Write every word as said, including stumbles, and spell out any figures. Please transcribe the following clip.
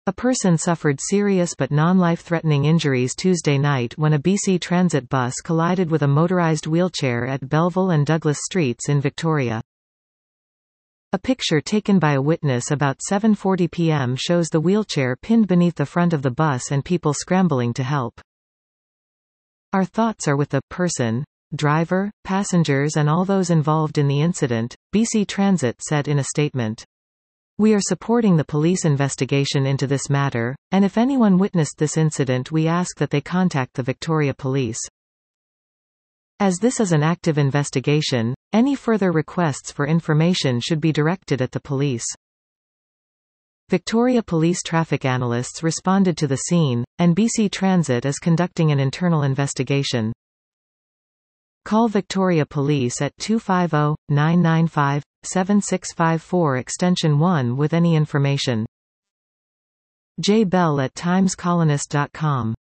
A person suffered serious but non-life-threatening injuries Tuesday night when a B C Transit bus collided with a motorised wheelchair at Belleville and Douglas Streets in Victoria. A picture taken by a witness about seven forty p m shows the wheelchair pinned beneath the front of the bus and people scrambling to help. "Our thoughts are with the person, driver, passengers and all those involved in the incident," B C Transit said in a statement. "We are supporting the police investigation into this matter, and if anyone witnessed this incident we ask that they contact the Victoria Police. As this is an active investigation, any further requests for information should be directed at the police." Victoria Police traffic analysts responded to the scene, and B C Transit is conducting an internal investigation. Call Victoria Police at two five zero, nine nine five, seven six five four extension one with any information. J Bell at times colonist dot com